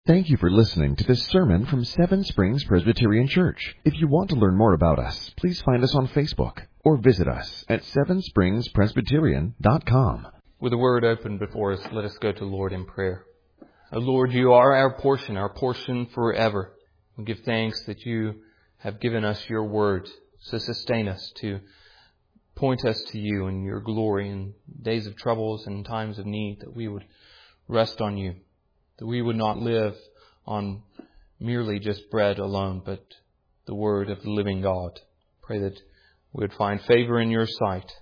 Thank you for listening to this sermon from Seven Springs Presbyterian Church. If you want to learn more about us, please find us on Facebook or visit us at sevenspringspresbyterian.com. With the Word open before us, let us go to the Lord in prayer. O Lord, you are our portion forever. We give thanks that you have given us your Word to sustain us, to point us to you and your glory in days of troubles and times of need, that we would rest on you. That we would not live on merely just bread alone, but the word of the living God. Pray that we would find favor in your sight.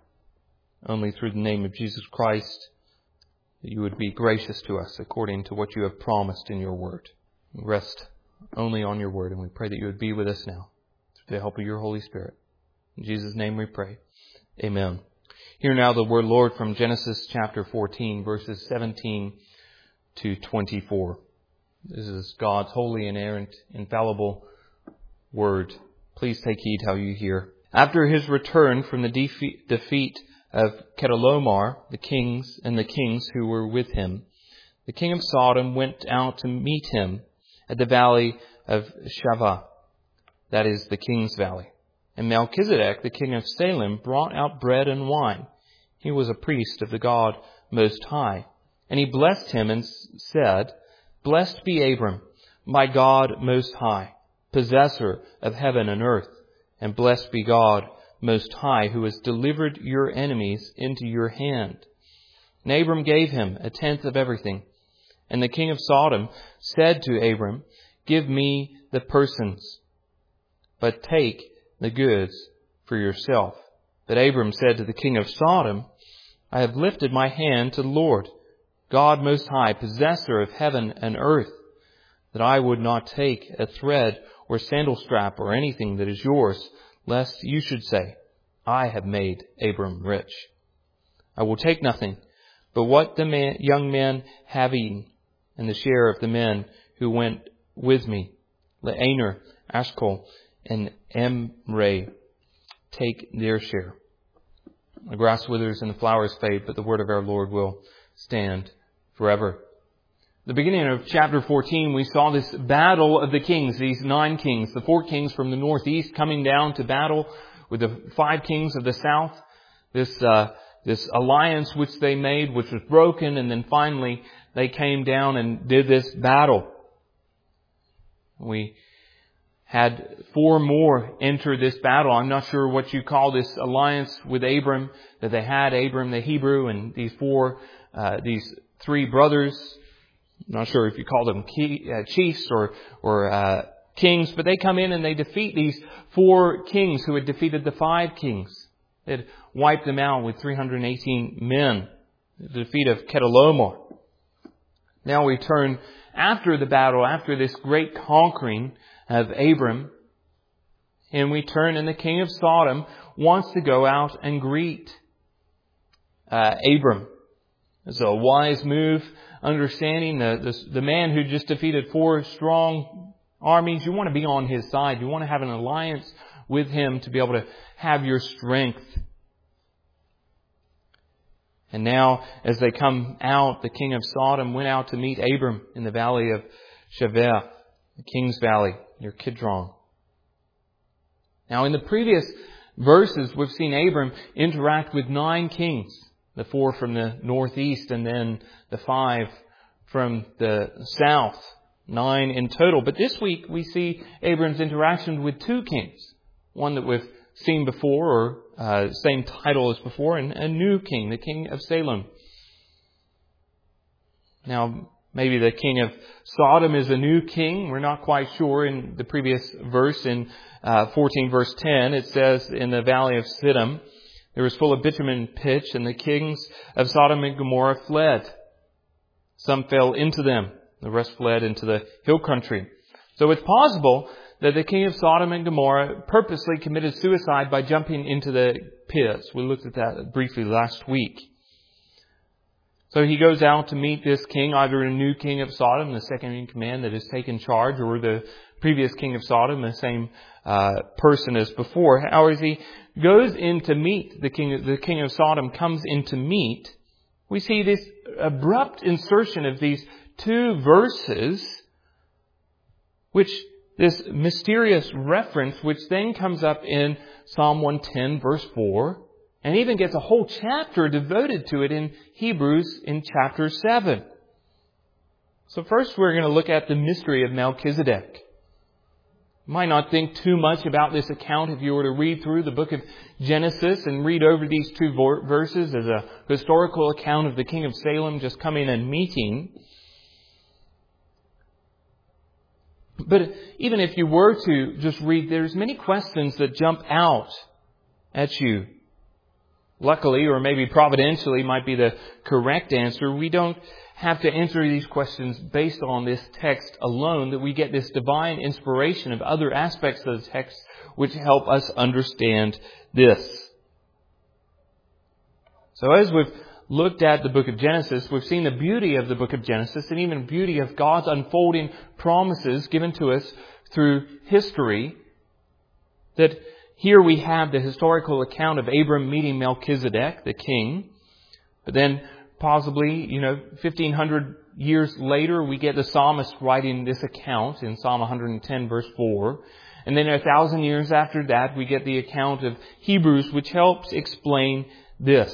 Only through the name of Jesus Christ, that you would be gracious to us according to what you have promised in your word. We rest only on your word, and we pray that you would be with us now through the help of your Holy Spirit. In Jesus' name we pray. Amen. Hear now the word, Lord, from Genesis chapter 14, verses 17 to 24. This is God's holy, inerrant, infallible word. Please take heed how you hear. After his return from the defeat of Chedorlaomer, the kings who were with him, the king of Sodom went out to meet him at the valley of Shaveh, that is the king's valley. And Melchizedek, the king of Salem, brought out bread and wine. He was a priest of the God Most High. And he blessed him and said, Blessed be Abram, my God Most High, possessor of heaven and earth. And blessed be God Most High, who has delivered your enemies into your hand. And Abram gave him 1/10 of everything. And the king of Sodom said to Abram, Give me the persons, but take the goods for yourself. But Abram said to the king of Sodom, I have lifted my hand to the Lord, God Most High, possessor of heaven and earth, that I would not take a thread or sandal strap or anything that is yours, lest you should say, I have made Abram rich. I will take nothing but what the young men have eaten, and the share of the men who went with me, Aner, Ashcol, and Emre, take their share. The grass withers and the flowers fade, but the word of our Lord will stand forever. The beginning of chapter 14, we saw this battle of the kings, these 9 kings, the 4 kings from the northeast coming down to battle with the 5 kings of the south. This alliance which they made, which was broken, and then finally they came down and did this battle. We had 4 more enter this battle. I'm not sure what you call this alliance with Abram, that they had Abram the Hebrew and these 3 brothers. I'm not sure if you call them chiefs or kings, but they come in and they defeat these 4 kings who had defeated the 5 kings. They had wiped them out with 318 men. The defeat of Chedorlaomer. Now we turn after the battle, after this great conquering of Abram, and we turn, and the king of Sodom wants to go out and greet Abram. It's a wise move, understanding the man who just defeated 4 strong armies. You want to be on his side. You want to have an alliance with him to be able to have your strength. And now, as they come out, the king of Sodom went out to meet Abram in the valley of Shaveh, the king's valley near Kidron. Now, in the previous verses, we've seen Abram interact with 9 kings. The 4 from the northeast and then the 5 from the south. 9 in total. But this week we see Abram's interaction with 2 kings. One that we've seen before, or same title as before, and a new king, the king of Salem. Now, maybe the king of Sodom is a new king. We're not quite sure. In the previous verse, in 14 verse 10, it says, in the valley of Siddim, there was full of bitumen and pitch, and the kings of Sodom and Gomorrah fled. Some fell into them. The rest fled into the hill country. So it's possible that the king of Sodom and Gomorrah purposely committed suicide by jumping into the pits. We looked at that briefly last week. So he goes out to meet this king, either a new king of Sodom, the second in command that has taken charge, or the previous king of Sodom, the same person as before. However, as he goes in to meet the king of Sodom comes in to meet, we see this abrupt insertion of these two verses, which this mysterious reference, which then comes up in Psalm 110, verse 4, and even gets a whole chapter devoted to it in Hebrews in chapter 7. So first we're going to look at the mystery of Melchizedek. You might not think too much about this account if you were to read through the book of Genesis and read over these two verses as a historical account of the king of Salem just coming and meeting. But even if you were to just read, there's many questions that jump out at you. Luckily, or maybe providentially might be the correct answer, we don't have to answer these questions based on this text alone, that we get this divine inspiration of other aspects of the text which help us understand this. So as we've looked at the book of Genesis, we've seen the beauty of the book of Genesis and even the beauty of God's unfolding promises given to us through history. That here we have the historical account of Abram meeting Melchizedek, the king. But then possibly, 1,500 years later, we get the psalmist writing this account in Psalm 110, verse 4. And then 1,000 years after that, we get the account of Hebrews, which helps explain this.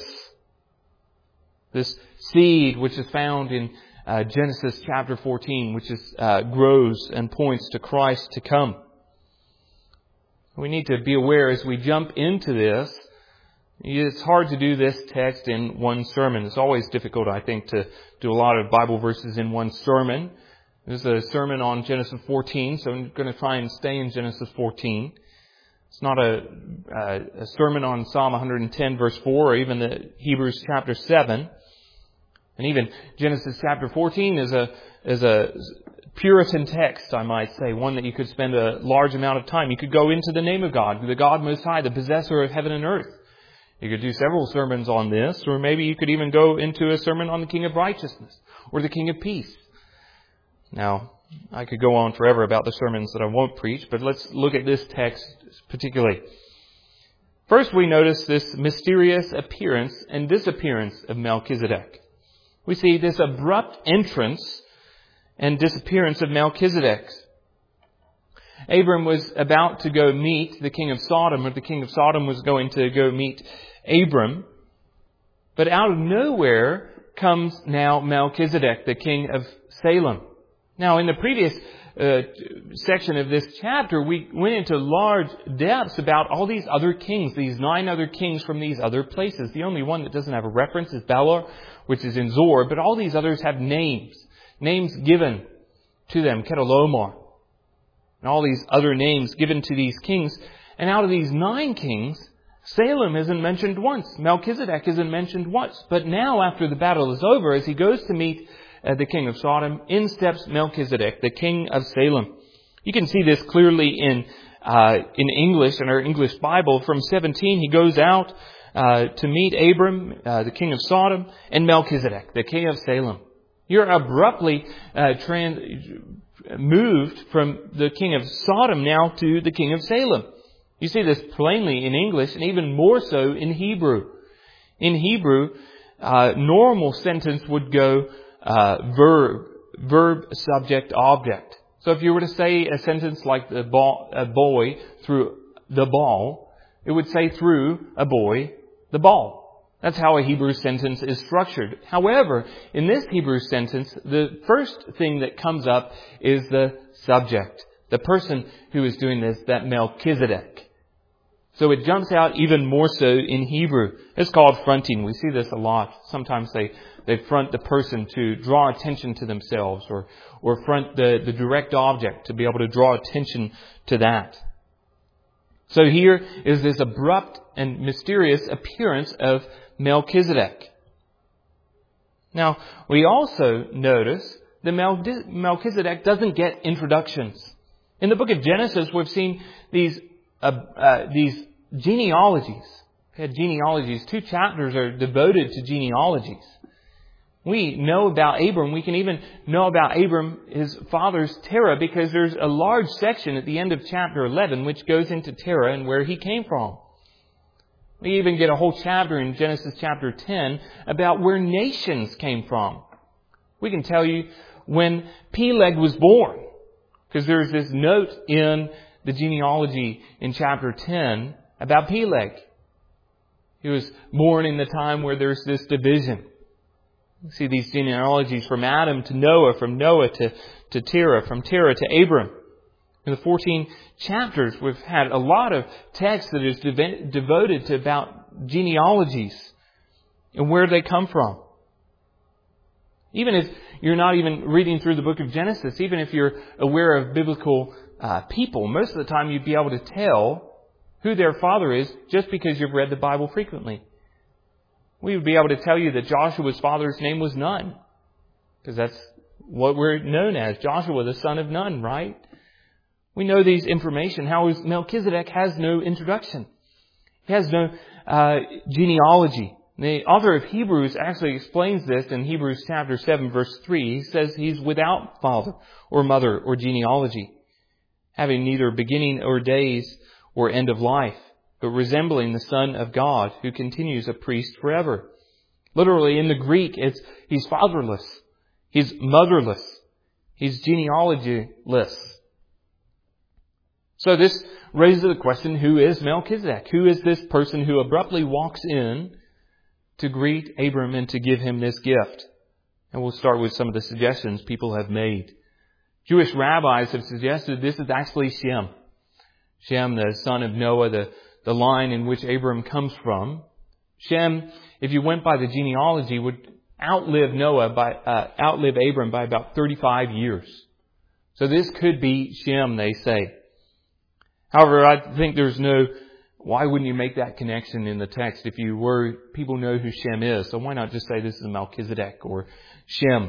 This seed, which is found in Genesis chapter 14, which grows and points to Christ to come. We need to be aware as we jump into this, it's hard to do this text in one sermon. It's always difficult, I think, to do a lot of Bible verses in one sermon. There's a sermon on Genesis 14, so I'm going to try and stay in Genesis 14. It's not a sermon on Psalm 110, verse 4, or even the Hebrews chapter 7. And even Genesis chapter 14 is a Puritan text, I might say, one that you could spend a large amount of time. You could go into the name of God, the God Most High, the possessor of heaven and earth. You could do several sermons on this, or maybe you could even go into a sermon on the King of Righteousness or the King of Peace. Now, I could go on forever about the sermons that I won't preach, but let's look at this text particularly. First, we notice this mysterious appearance and disappearance of Melchizedek. We see this abrupt entrance and disappearance of Melchizedek. Abram was about to go meet the king of Sodom, or the king of Sodom was going to go meet Abram. But out of nowhere comes now Melchizedek, the king of Salem. Now, in the previous section of this chapter, we went into large depths about all these other kings, these 9 other kings from these other places. The only one that doesn't have a reference is Balor, which is in Zor, but all these others have names given to them, Kedorlaomer, and all these other names given to these kings. And out of these 9 kings, Salem isn't mentioned once. Melchizedek isn't mentioned once. But now, after the battle is over, as he goes to meet the king of Sodom, in steps Melchizedek, the king of Salem. You can see this clearly in English, in our English Bible. From 17, he goes out to meet Abram, the king of Sodom, and Melchizedek, the king of Salem. You're abruptly moved from the king of Sodom now to the king of Salem. You see this plainly in English and even more so in Hebrew. In Hebrew, normal sentence would go verb, subject, object. So if you were to say a sentence like a boy threw the ball, it would say through a boy the ball. That's how a Hebrew sentence is structured. However, in this Hebrew sentence, the first thing that comes up is the subject. The person who is doing this, that Melchizedek. So it jumps out even more so in Hebrew. It's called fronting. We see this a lot. Sometimes they front the person to draw attention to themselves, or front the direct object to be able to draw attention to that. So here is this abrupt and mysterious appearance of Melchizedek. Now, we also notice that Melchizedek doesn't get introductions. In the book of Genesis, we've seen these genealogies. We had genealogies. 2 chapters are devoted to genealogies. We know about Abram. We can even know about Abram, his father's Terah, because there's a large section at the end of chapter 11 which goes into Terah and where he came from. We even get a whole chapter in Genesis chapter 10 about where nations came from. We can tell you when Peleg was born. Because there's this note in the genealogy in chapter 10 about Peleg. He was born in the time where there's this division. You see these genealogies from Adam to Noah, from Noah to Terah, from Terah to Abram. In the 14 chapters, we've had a lot of text that is devoted to about genealogies and where they come from. Even if you're not even reading through the book of Genesis, even if you're aware of biblical people, most of the time you'd be able to tell who their father is just because you've read the Bible frequently. We would be able to tell you that Joshua's father's name was Nun, because that's what we're known as, Joshua, the son of Nun, right? We know these information. How is Melchizedek has no introduction. He has no genealogy. The author of Hebrews actually explains this in Hebrews chapter 7, verse 3. He says he's without father or mother or genealogy, having neither beginning or days or end of life, but resembling the Son of God, who continues a priest forever. Literally, in the Greek, he's fatherless, he's motherless, he's genealogyless. So this raises the question, who is Melchizedek? Who is this person who abruptly walks in to greet Abram and to give him this gift? And we'll start with some of the suggestions people have made. Jewish rabbis have suggested this is actually Shem. Shem, the son of Noah, the line in which Abram comes from. Shem, if you went by the genealogy, would outlive Abram by about 35 years. So this could be Shem, they say. However, I think why wouldn't you make that connection in the text if people know who Shem is? So why not just say this is Melchizedek or Shem?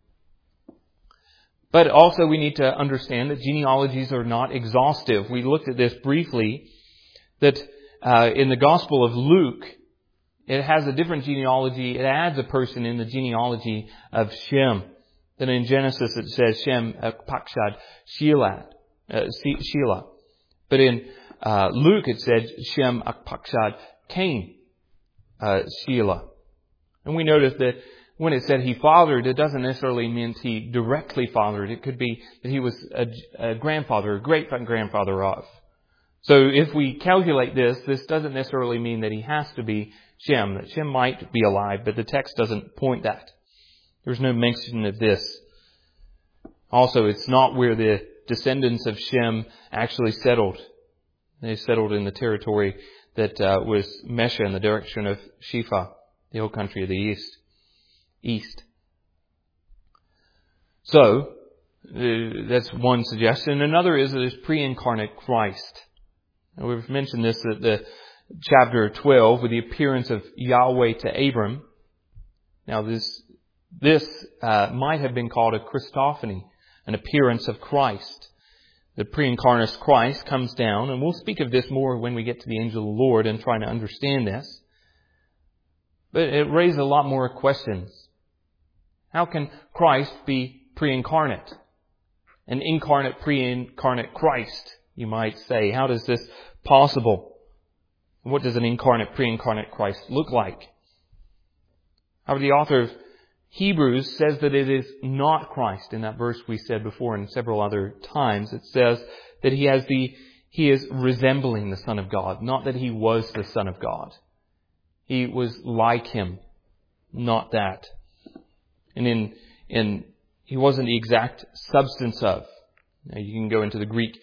But also we need to understand that genealogies are not exhaustive. We looked at this briefly, that in the Gospel of Luke, it has a different genealogy. It adds a person in the genealogy of Shem. Then in Genesis it says Shem, Pakshad, Shelah. But in Luke it said Shem, Pakshad, Cain, Shelah. And we noticed that when it said he fathered, it doesn't necessarily mean he directly fathered. It could be that he was a grandfather, a great-grandfather of. So if we calculate this doesn't necessarily mean that he has to be Shem, that Shem might be alive, but the text doesn't point that. There's no mention of this. Also, it's not where the descendants of Shem actually settled. They settled in the territory that was Mesha in the direction of Shepha, the hill country of the east. So, that's one suggestion. Another is that it's pre-incarnate Christ. Now, we've mentioned this at the chapter 12 with the appearance of Yahweh to Abram. Now, this might have been called a Christophany, an appearance of Christ. The pre-incarnate Christ comes down, and we'll speak of this more when we get to the angel of the Lord and try to understand this. But it raises a lot more questions. How can Christ be pre-incarnate? An incarnate, pre-incarnate Christ, you might say. How is this possible? What does an incarnate, pre-incarnate Christ look like? However, the author of Hebrews says that it is not Christ. In that verse we said before and several other times, it says that he is resembling the Son of God, not that he was the Son of God. He was like him, not that. And he wasn't the exact substance of. Now, you can go into the Greek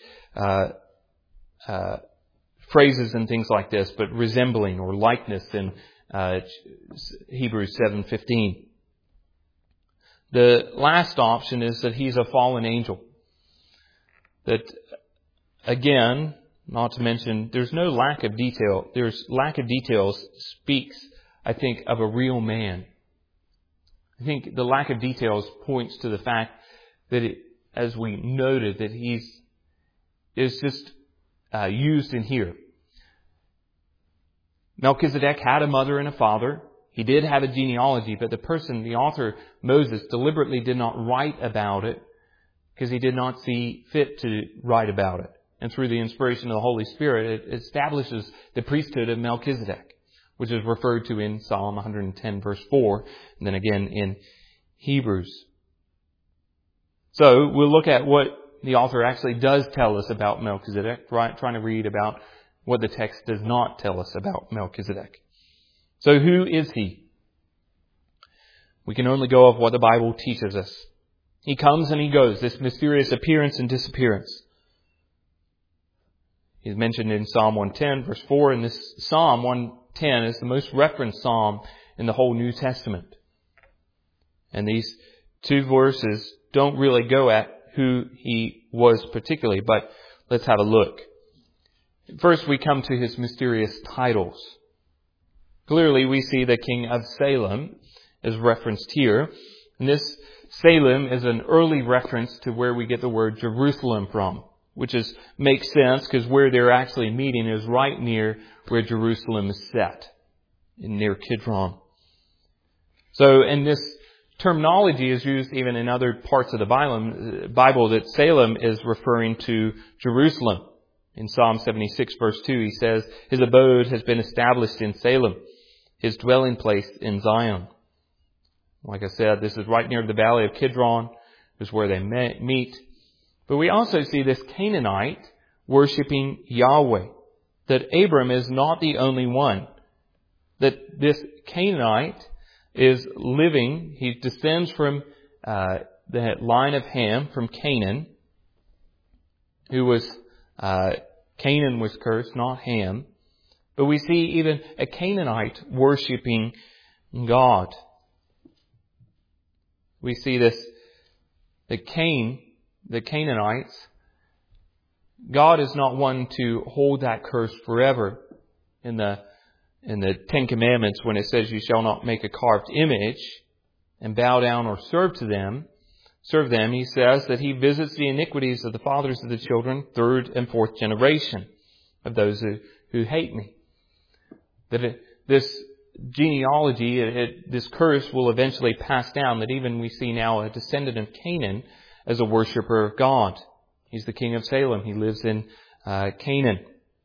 phrases and things like this, but resembling or likeness in Hebrews 7:15. The last option is that he's a fallen angel. That, again, not to mention, there's no lack of detail. There's lack of details speaks, I think, of a real man. I think the lack of details points to the fact that, as we noted, that is just used in here. Melchizedek had a mother and a father. He did have a genealogy, but the author, Moses, deliberately did not write about it because he did not see fit to write about it. And through the inspiration of the Holy Spirit, it establishes the priesthood of Melchizedek, which is referred to in Psalm 110 verse 4, and then again in Hebrews. So we'll look at what the author actually does tell us about Melchizedek, trying to read about what the text does not tell us about Melchizedek. So who is he? We can only go off what the Bible teaches us. He comes and he goes, this mysterious appearance and disappearance. He's mentioned in Psalm 110, verse 4, and this Psalm 110 is the most referenced psalm in the whole New Testament. And these two verses don't really go at who he was particularly, but let's have a look. First, we come to his mysterious titles. Clearly, we see the King of Salem is referenced here. And this Salem is an early reference to where we get the word Jerusalem from, which makes sense because where they're actually meeting is right near where Jerusalem is set, near Kidron. So, and this terminology is used even in other parts of the Bible that Salem is referring to Jerusalem. In Psalm 76 verse 2, he says, his abode has been established in Salem, his dwelling place in Zion. Like I said, this is right near the valley of Kidron. This is where they meet. But we also see this Canaanite worshiping Yahweh. That Abram is not the only one. That this Canaanite is living, he descends from the line of Ham, from Canaan, who was, Canaan was cursed, not Ham. But we see even a Canaanite worshiping God. We see this, the Canaanites, God is not one to hold that curse forever. In the Ten Commandments, when it says you shall not make a carved image and bow down or serve them, he says that he visits the iniquities of the fathers of the children, third and fourth generation of those who hate me. That this genealogy, this curse will eventually pass down, that even we see now a descendant of Canaan as a worshiper of God. He's the King of Salem. He lives in Canaan.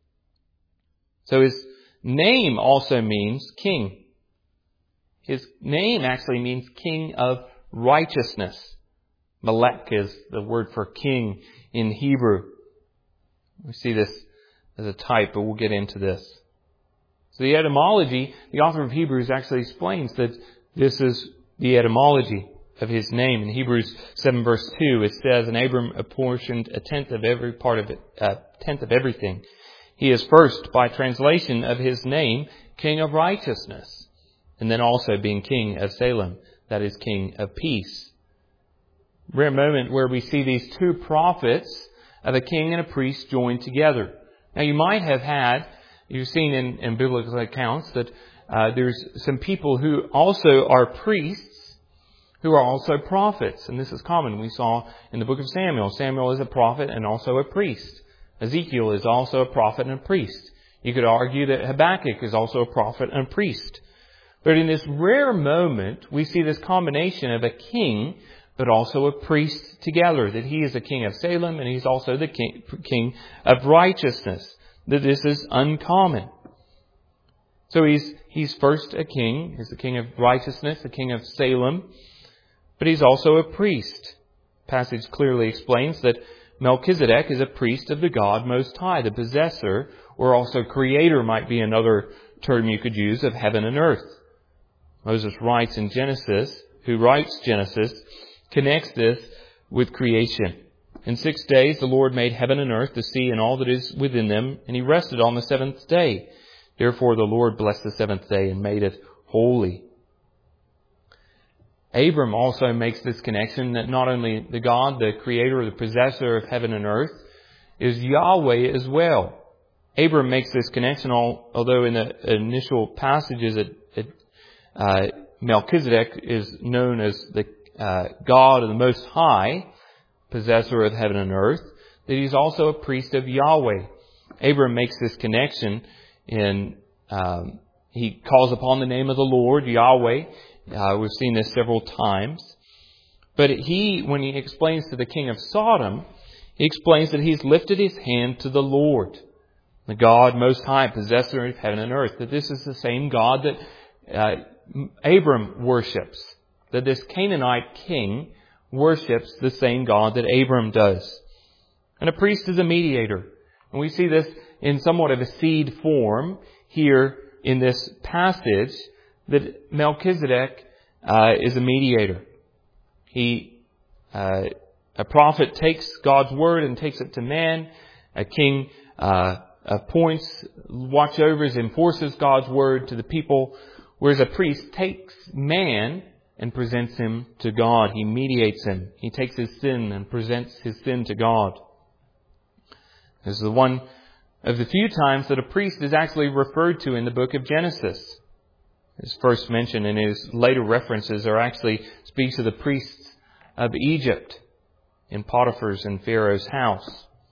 So his name also means king. His name actually means king of righteousness. Melech is the word for king in Hebrew. We see this as a type, but we'll get into this. So the etymology, the author of Hebrews actually explains that this is the etymology of his name. In Hebrews 7 verse 2, it says, and Abram apportioned a tenth of everything. He is first, by translation of his name, King of Righteousness, and then also being King of Salem, that is King of Peace. Rare moment where we see these two prophets of a king and a priest joined together. Now you might have you've seen in biblical accounts that there's some people who also are priests who are also prophets, and this is common. We saw in the book of Samuel. Samuel is a prophet and also a priest. Ezekiel is also a prophet and a priest. You could argue that Habakkuk is also a prophet and a priest. But in this rare moment, we see this combination of a king, but also a priest together. That he is a king of Salem and he's also the king of righteousness. That this is uncommon. So he's first a king. He's the king of righteousness, the king of Salem. But he's also a priest. The passage clearly explains that Melchizedek is a priest of the God Most High, the possessor, or also creator might be another term you could use, of heaven and earth. Moses writes in Genesis, connects this with creation. In 6 days the Lord made heaven and earth, the sea and all that is within them, and he rested on the seventh day. Therefore the Lord blessed the seventh day and made it holy. Abram also makes this connection that not only the God, the creator, the possessor of heaven and earth, is Yahweh as well. Abram makes this connection, although in the initial passages Melchizedek is known as the God of the Most High, possessor of heaven and earth, that he's also a priest of Yahweh. Abram makes this connection he calls upon the name of the Lord, Yahweh. We've seen this several times. But when he explains to the king of Sodom, he explains that he's lifted his hand to the Lord, the God Most High, possessor of heaven and earth. That this is the same God that Abram worships. That this Canaanite king worships the same God that Abram does. And a priest is a mediator. And we see this in somewhat of a seed form here in this passage, that Melchizedek is a mediator. A prophet takes God's word and takes it to man. A king appoints watchovers, enforces God's word to the people, whereas a priest takes man and presents him to God. He mediates him. He takes his sin and presents his sin to God. This is the one of the few times that a priest is actually referred to in the book of Genesis. His first mention and his later references are actually speaks to the priests of Egypt in Potiphar's and Pharaoh's house.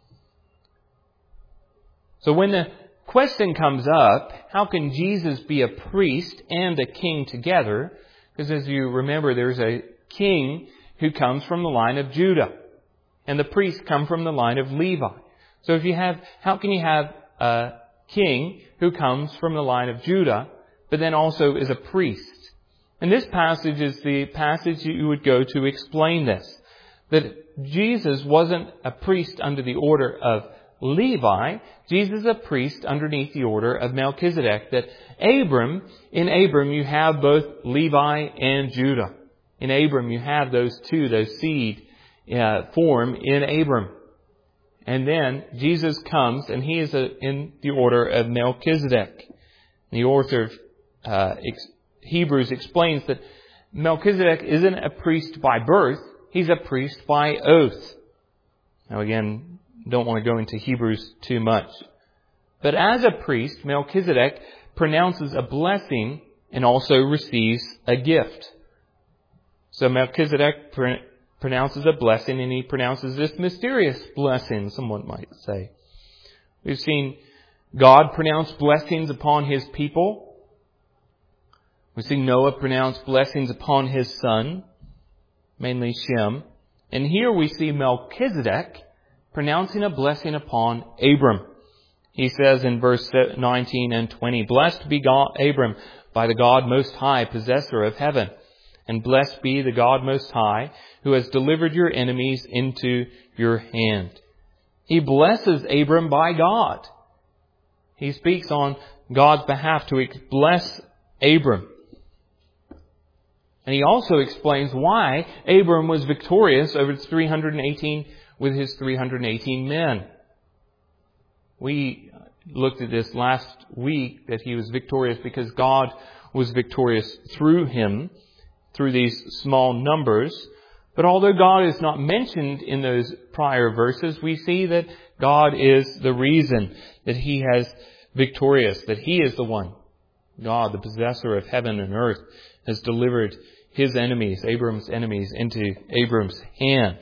So when the question comes up, how can Jesus be a priest and a king together? Because as you remember, there's a king who comes from the line of Judah, and the priests come from the line of Levi. So how can you have a king who comes from the line of Judah, but then also is a priest? And this passage is the passage you would go to explain this. That Jesus wasn't a priest under the order of Levi. Jesus is a priest underneath the order of Melchizedek. That in Abram you have both Levi and Judah. In Abram you have those seed form in Abram. And then Jesus comes and he is in the order of Melchizedek. The author of Hebrews explains that Melchizedek isn't a priest by birth, he's a priest by oath. Now again, don't want to go into Hebrews too much. But as a priest, Melchizedek pronounces a blessing and also receives a gift. So Melchizedek pronounces a blessing, and he pronounces this mysterious blessing, someone might say. We've seen God pronounce blessings upon His people. We see Noah pronounce blessings upon his son, mainly Shem. And here we see Melchizedek pronouncing a blessing upon Abram. He says in verse 19 and 20, "Blessed be God, Abram by the God Most High, possessor of heaven. And blessed be the God Most High, who has delivered your enemies into your hand." He blesses Abram by God. He speaks on God's behalf to bless Abram. And he also explains why Abram was victorious over his 318 men. We looked at this last week, that he was victorious because God was victorious through him, through these small numbers. But although God is not mentioned in those prior verses, we see that God is the reason that he has victorious, that he is the one. God, the possessor of heaven and earth, has delivered his enemies, Abram's enemies, into Abram's hand.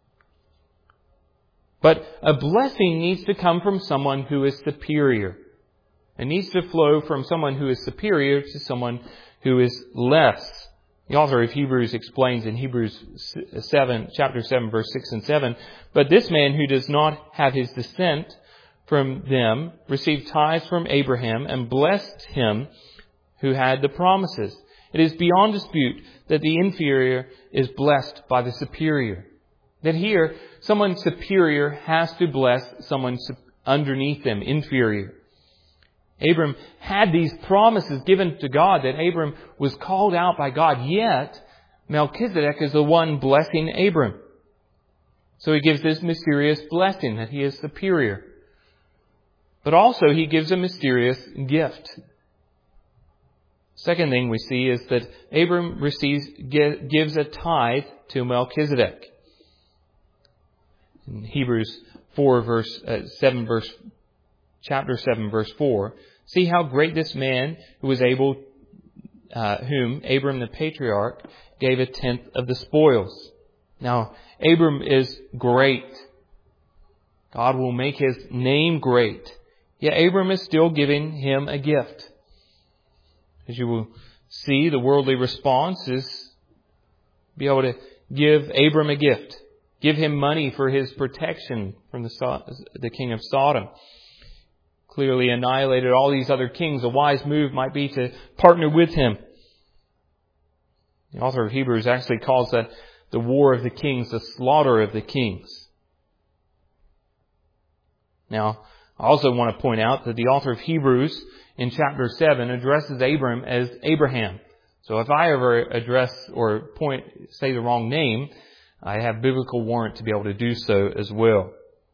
But a blessing needs to come from someone who is superior. It needs to flow from someone who is superior to someone who is less. The author of Hebrews explains in Hebrews 7, chapter 7, verse 6 and 7, "But this man who does not have his descent from them received tithes from Abraham and blessed him who had the promises." It is beyond dispute that the inferior is blessed by the superior. That here, someone superior has to bless someone underneath them, inferior. Abram had these promises given to God, that Abram was called out by God, yet Melchizedek is the one blessing Abram. So he gives this mysterious blessing that he is superior. But also he gives a mysterious gift. Second thing we see is that Abram gives a tithe to Melchizedek. In Hebrews 7, verse 4, "See how great this man who was able, whom Abram the patriarch gave a tenth of the spoils." Now, Abram is great. God will make his name great. Yet Abram is still giving him a gift. As you will see, the worldly response is be able to give Abram a gift. Give him money for his protection from the king of Sodom. Clearly annihilated all these other kings. A wise move might be to partner with him. The author of Hebrews actually calls that the war of the kings, the slaughter of the kings. Now, I also want to point out that the author of Hebrews in chapter 7 addresses Abram as Abraham. So if I ever address or say the wrong name, I have biblical warrant to be able to do so as well.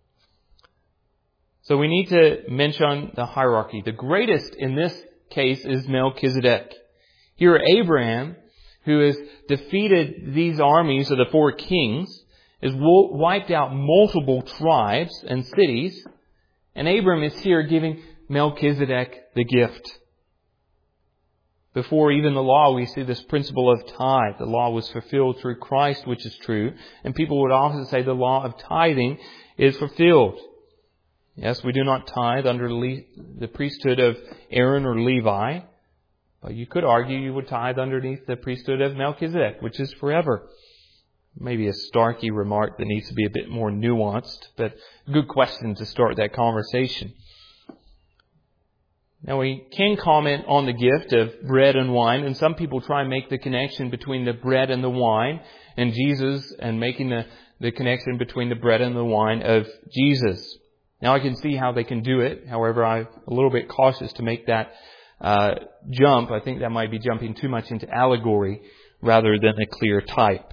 So we need to mention the hierarchy. The greatest in this case is Melchizedek. Here Abraham, who has defeated these armies of the four kings, has wiped out multiple tribes and cities, and Abram is here giving Melchizedek the gift. Before even the law, we see this principle of tithe. The law was fulfilled through Christ, which is true. And people would often say the law of tithing is fulfilled. Yes, we do not tithe under the priesthood of Aaron or Levi. But you could argue you would tithe underneath the priesthood of Melchizedek, which is forever. Maybe a Starkey remark that needs to be a bit more nuanced, but a good question to start that conversation. Now we can comment on the gift of bread and wine, and some people try and make the connection between the bread and the wine and Jesus, and making the connection between the bread and the wine of Jesus. Now I can see how they can do it. However, I'm a little bit cautious to make that jump. I think that might be jumping too much into allegory rather than a clear type.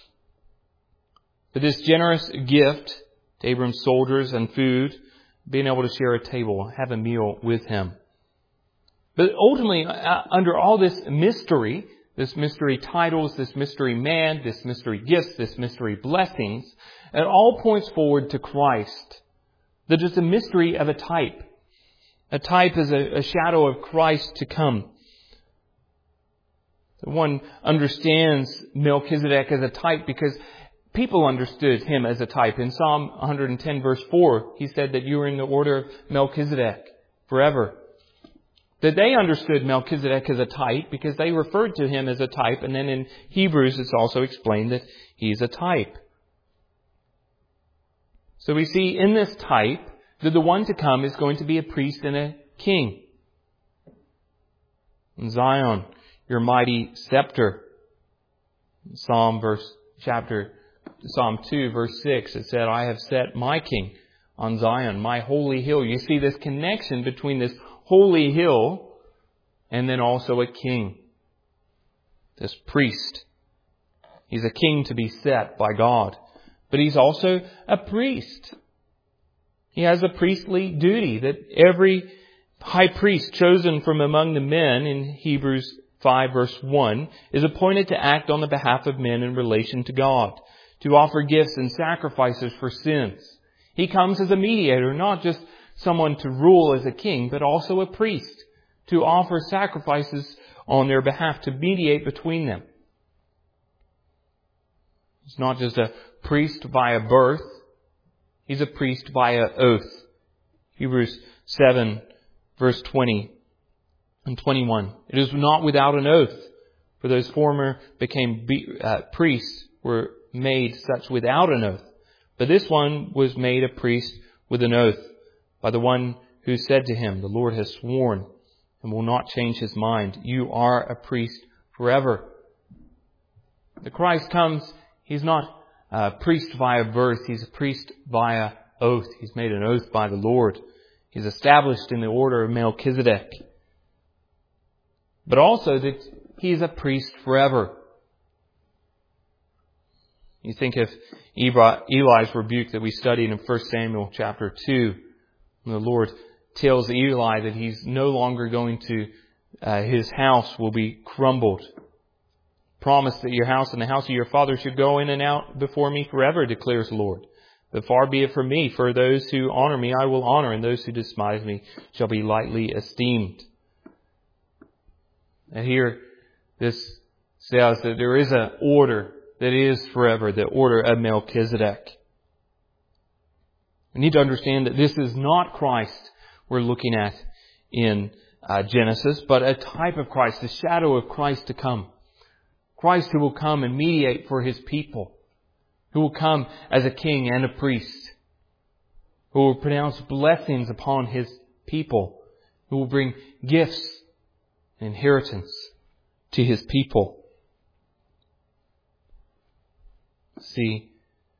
But this generous gift to Abram's soldiers and food, being able to share a table, have a meal with him. But ultimately, under all this mystery titles, this mystery man, this mystery gifts, this mystery blessings, it all points forward to Christ. That is a mystery of a type. A type is a shadow of Christ to come. One understands Melchizedek as a type because people understood him as a type. In Psalm 110 verse 4, he said that you are in the order of Melchizedek forever. That they understood Melchizedek as a type because they referred to him as a type. And then in Hebrews it's also explained that he's a type. So we see in this type that the one to come is going to be a priest and a king. In Zion, your mighty scepter. Psalm 2 verse 6, it said, I have set my king on Zion, my holy hill. You see this connection between this holy hill and then also a king. This priest. He's a king to be set by God. But he's also a priest. He has a priestly duty that every high priest chosen from among the men in Hebrews 5 verse 1 is appointed to act on the behalf of men in relation to God, to offer gifts and sacrifices for sins. He comes as a mediator, not just someone to rule as a king, but also a priest to offer sacrifices on their behalf, to mediate between them. He's not just a priest via birth. He's a priest via oath. Hebrews 7 verse 20 and 21. It is not without an oath, for those former priests were made such without an oath. But this one was made a priest with an oath by the one who said to him, the Lord has sworn and will not change his mind. You are a priest forever. The Christ comes, he's not a priest via birth, he's a priest via oath. He's made an oath by the Lord. He's established in the order of Melchizedek. But also that he's a priest forever. You think of Eli's rebuke that we studied in 1 Samuel chapter 2. When the Lord tells Eli that he's no longer going to, his house will be crumbled. Promise that your house and the house of your father should go in and out before me forever, declares the Lord. But far be it from me, for those who honor me I will honor, and those who despise me shall be lightly esteemed. And here this says that there is an order that is forever, the order of Melchizedek. We need to understand that this is not Christ we're looking at in Genesis, but a type of Christ, the shadow of Christ to come. Christ who will come and mediate for his people, who will come as a king and a priest, who will pronounce blessings upon his people, who will bring gifts and inheritance to his people. See,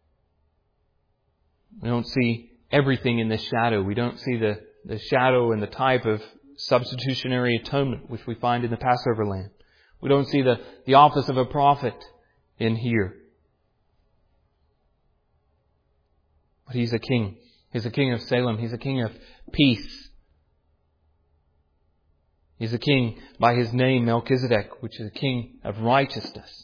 we don't see everything in this shadow. We don't see the shadow and the type of substitutionary atonement which we find in the Passover lamb. We don't see the office of a prophet in here. But He's a king. He's a king of Salem. He's a king of peace. He's a king by His name, Melchizedek, which is a king of righteousness.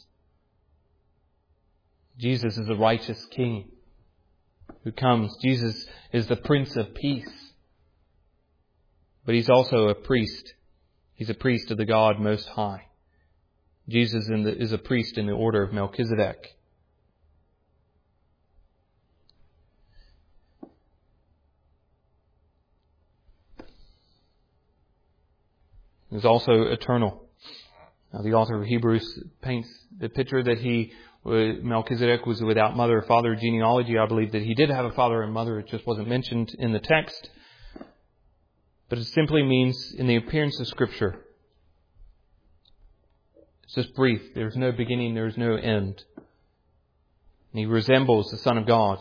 Jesus is the righteous king who comes. Jesus is the Prince of Peace. But He's also a priest. He's a priest of the God Most High. Jesus is a priest in the order of Melchizedek. He's also eternal. Now, the author of Hebrews paints the picture that Melchizedek was without mother or father genealogy. I believe that he did have a father and mother. It just wasn't mentioned in the text. But it simply means in the appearance of Scripture. It's just brief. There's no beginning. There's no end. And he resembles the Son of God.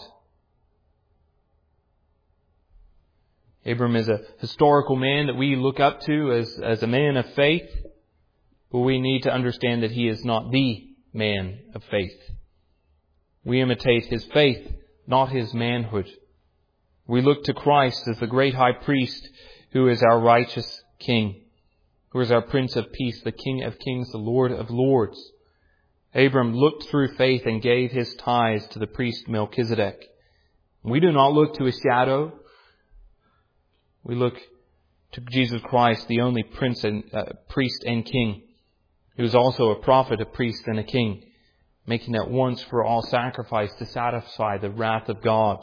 Abram is a historical man that we look up to as a man of faith. But we need to understand that he is not the man of faith. We imitate his faith, not his manhood. We look to Christ as the great high priest who is our righteous king, who is our Prince of Peace, the King of kings, the Lord of lords. Abram looked through faith and gave his tithes to the priest Melchizedek. We do not look to a shadow. We look to Jesus Christ, the only priest and king, who is also a prophet, a priest, and a king, making that once for all sacrifice to satisfy the wrath of God.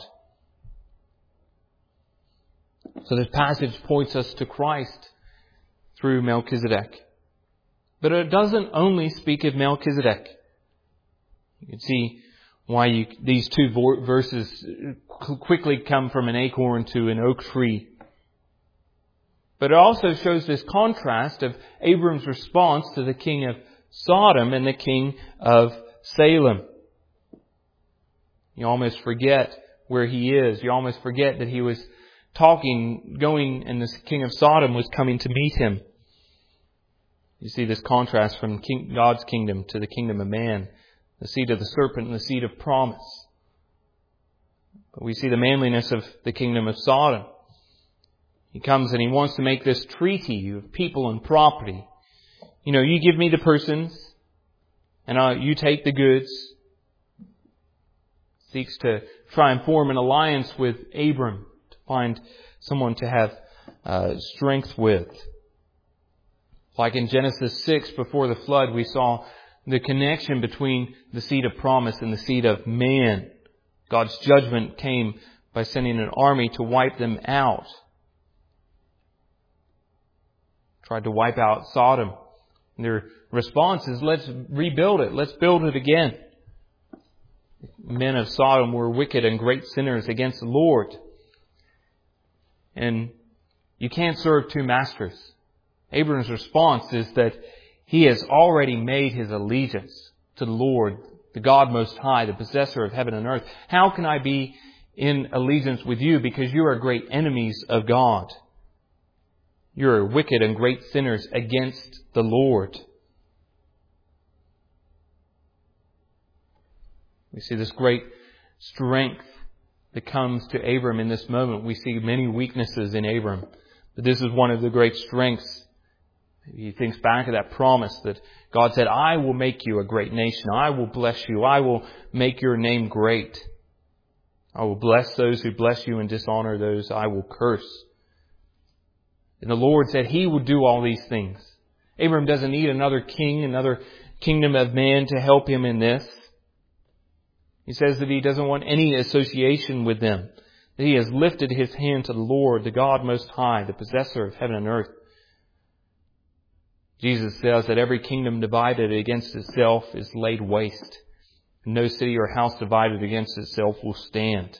So this passage points us to Christ through Melchizedek. But it doesn't only speak of Melchizedek. You can see why these two verses quickly come from an acorn to an oak tree. But it also shows this contrast of Abram's response to the king of Sodom and the king of Salem. You almost forget where he is. You almost forget that he was going, and the king of Sodom was coming to meet him. You see this contrast from God's kingdom to the kingdom of man, the seed of the serpent and the seed of promise. But we see the manliness of the kingdom of Sodom. He comes and he wants to make this treaty of people and property. You give me the persons, and you take the goods. Seeks to try and form an alliance with Abram, to find someone to have strength with. Like in Genesis 6, before the flood, we saw the connection between the seed of promise and the seed of man. God's judgment came by sending an army to wipe them out. Tried to wipe out Sodom. And their response is, let's rebuild it. Let's build it again. Men of Sodom were wicked and great sinners against the Lord. And you can't serve two masters. Abram's response is that he has already made his allegiance to the Lord, the God Most High, the possessor of heaven and earth. How can I be in allegiance with you because you are great enemies of God? You are wicked and great sinners against the Lord. We see this great strength that comes to Abram in this moment. We see many weaknesses in Abram, but this is one of the great strengths. He thinks back to that promise that God said, I will make you a great nation. I will bless you. I will make your name great. I will bless those who bless you and dishonor those I will curse. And the Lord said He would do all these things. Abram doesn't need another king, another kingdom of man to help him in this. He says that he doesn't want any association with them. That he has lifted his hand to the Lord, the God Most High, the possessor of heaven and earth. Jesus says that every kingdom divided against itself is laid waste. No city or house divided against itself will stand.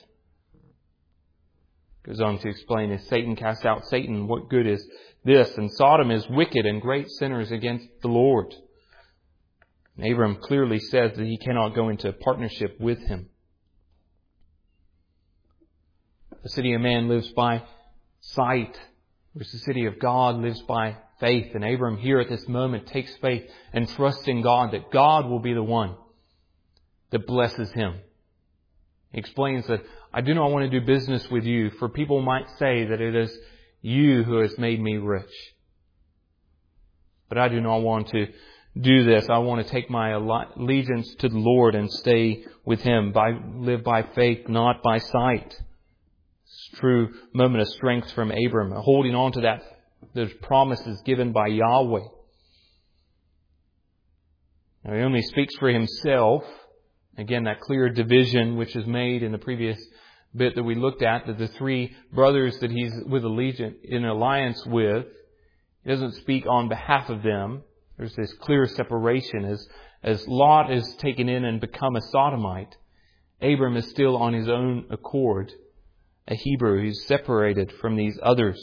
Goes on to explain, if Satan casts out Satan, what good is this? And Sodom is wicked and great sinners against the Lord. And Abram clearly says that he cannot go into partnership with him. The city of man lives by sight, whereas the city of God lives by faith. And Abram here at this moment takes faith and trusts in God that God will be the one that blesses him. He explains that I do not want to do business with you, for people might say that it is you who has made me rich. But I do not want to do this. I want to take my allegiance to the Lord and stay with Him. Live by faith, not by sight. It's a true moment of strength from Abram, holding on to those promises given by Yahweh. Now, he only speaks for himself. Again, that clear division which is made in the previous bit that we looked at, that the three brothers that he's in alliance with, he doesn't speak on behalf of them. There's this clear separation. As Lot is taken in and become a Sodomite, Abram is still on his own accord, a Hebrew. He's separated from these others.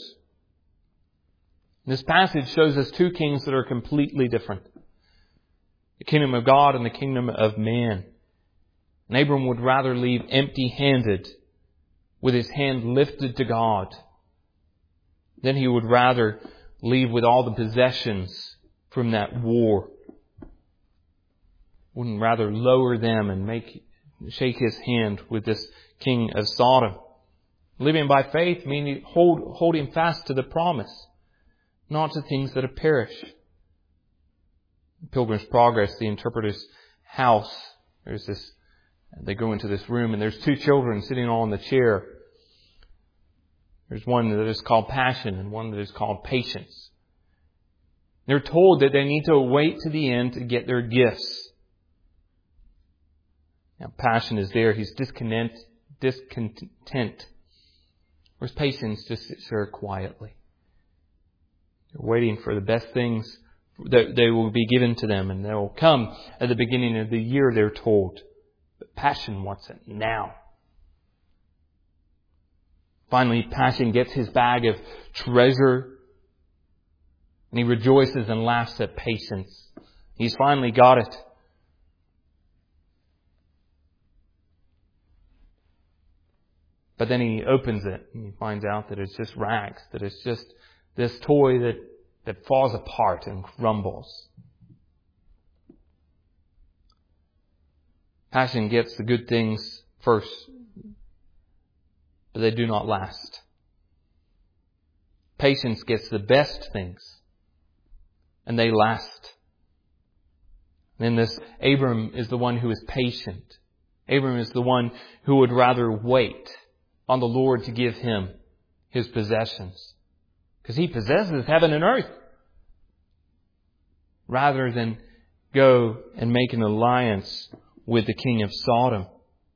This passage shows us two kings that are completely different. The kingdom of God and the kingdom of man. And Abram would rather leave empty-handed, with his hand lifted to God, than he would rather leave with all the possessions from that war. Wouldn't rather lower them and shake his hand with this king of Sodom. Living by faith meaning holding fast to the promise, not to things that have perished. Pilgrim's Progress, the interpreter's house, they go into this room and there's two children sitting on the chair. There's one that is called passion and one that is called patience. They're told that they need to wait to the end to get their gifts. Now, passion is there. He's discontent. Whereas patience just sits there quietly. They're waiting for the best things that they will be given to them, and they will come at the beginning of the year, they're told. But passion wants it now. Finally, passion gets his bag of treasure, and he rejoices and laughs at patience. He's finally got it. But then he opens it and he finds out that it's just rags, that it's just this toy that falls apart and crumbles. Passion gets the good things first, but they do not last. Patience gets the best things, and they last. And this Abram is the one who is patient. Abram is the one who would rather wait on the Lord to give him his possessions, because he possesses heaven and earth, rather than go and make an alliance with the king of Sodom.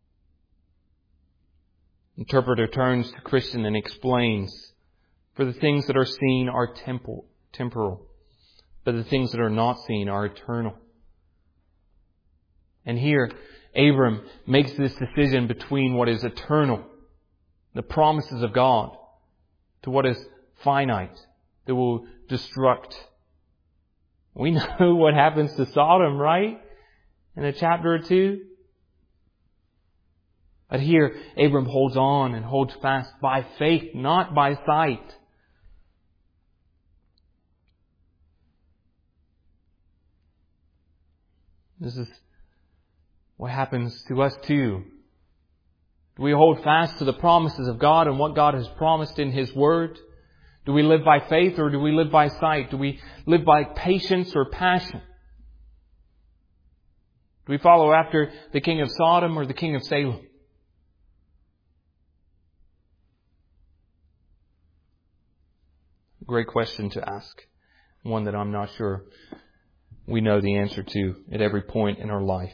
Interpreter turns to Christian and explains, for the things that are seen are temporal, but the things that are not seen are eternal. And here, Abram makes this decision between what is eternal, the promises of God, to what is finite, that will destruct. We know what happens to Sodom, right? In a chapter or two. But here, Abram holds on and holds fast by faith, not by sight. This is what happens to us too. Do we hold fast to the promises of God and what God has promised in His Word? Do we live by faith or do we live by sight? Do we live by patience or passion? Do we follow after the king of Sodom or the king of Salem? Great question to ask. One that I'm not sure we know the answer to at every point in our life.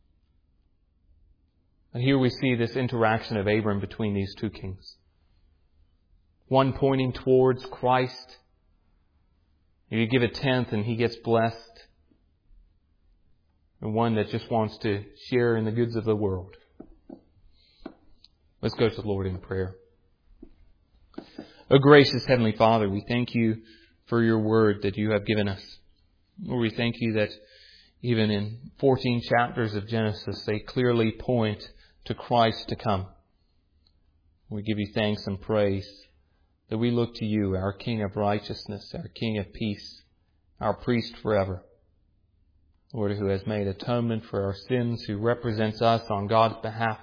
And here we see this interaction of Abram between these two kings. One pointing towards Christ. You give a tenth and he gets blessed. And one that just wants to share in the goods of the world. Let's go to the Lord in prayer. O gracious Heavenly Father, we thank You for Your Word that You have given us. Lord, we thank You that Even in 14 chapters of Genesis, they clearly point to Christ to come. We give you thanks and praise that we look to you, our King of righteousness, our King of peace, our priest forever. Lord, who has made atonement for our sins, who represents us on God's behalf.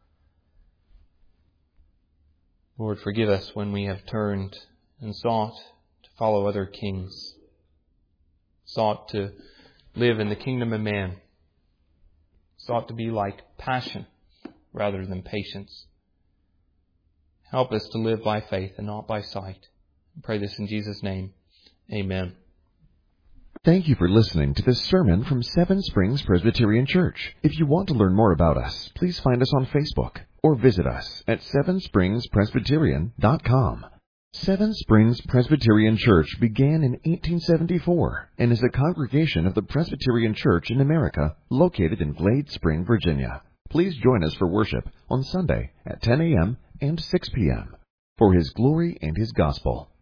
Lord, forgive us when we have turned and sought to follow other kings, sought to live in the kingdom of man, sought to be like passion rather than patience. Help us to live by faith and not by sight. I pray this in Jesus' name. Amen. Thank you for listening to this sermon from Seven Springs Presbyterian Church. If you want to learn more about us, please find us on Facebook or visit us at sevenspringspresbyterian.com. Seven Springs Presbyterian Church began in 1874 and is a congregation of the Presbyterian Church in America located in Glade Spring, Virginia. Please join us for worship on Sunday at 10 a.m. and 6 p.m. for His glory and His gospel.